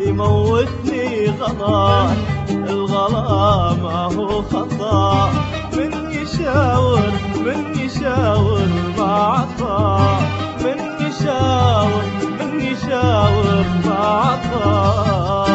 يموتني غلا، الغلا ما هو خطا، من يشاور ما عطا، من يشاور ما عطا.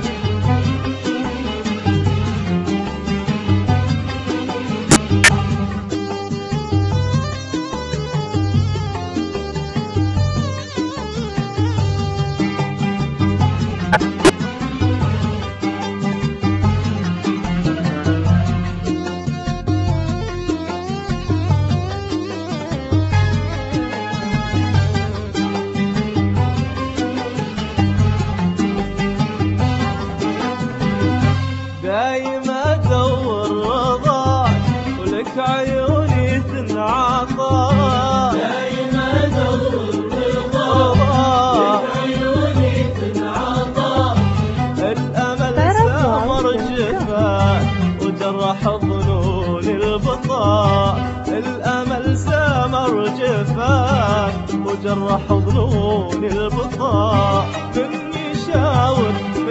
دايم ادور رضاك ولك عيوني تنعطى، دايم ادور رضاك ولك عيوني تنعطى. الامل سامر جفاك وجرح ظنون البطا، الامل سامر جفاك وجرح ظنون البطا، من يشاور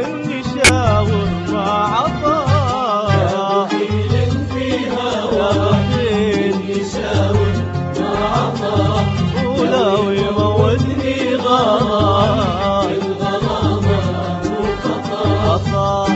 ما عطا. يا بخيل في هواك من يشاور ما عطا، ولو يموتني غلا، الغلا ما هو خطا.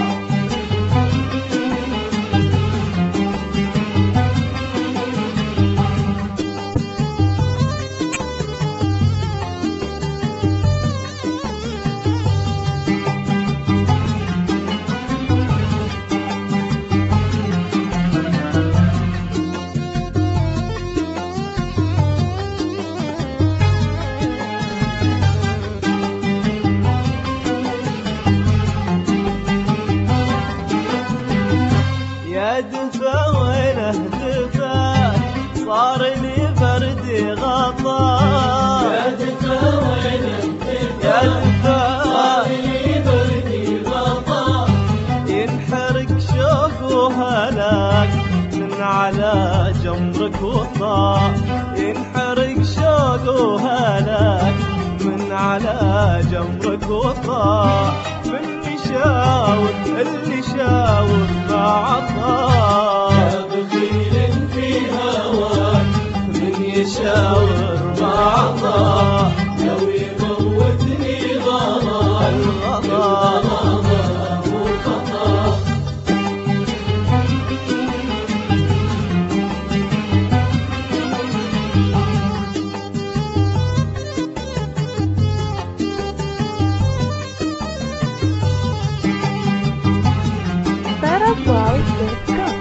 يا دفا وينه دفاك صار لي برد غطا، يا دفا وينه يا دفاك دفا صار لي برد غطا. ينحرق شوق وهلاك من على جمرك وطا، ينحرق شوق وهلاك من على جمرك وطا، من يشاور اللي شاور ما عطا. يا بخيل في هواك من يشاور ما عطا، لو يموتني غلا، الغلا ما هو خطا. Tarabout.com.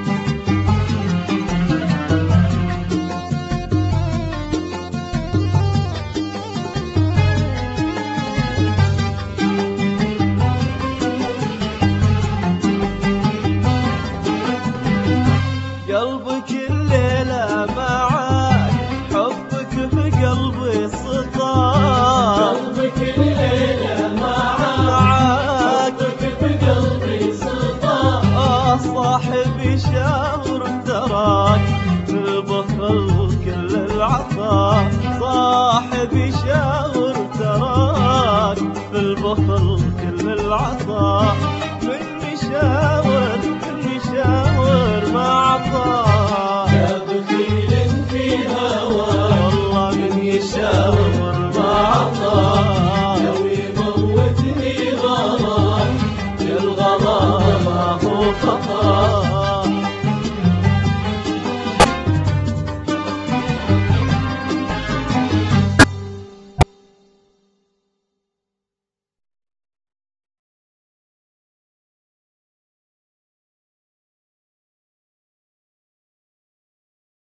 قلبك الليلة معاك، حبك في قلبي سطار، قلبك الليلة معاك، حبك في قلبي سطار. صاحبي شاور تراك في البخل كل العطا، صاحبي شاور تراك في البخل كل العطا، من يشاور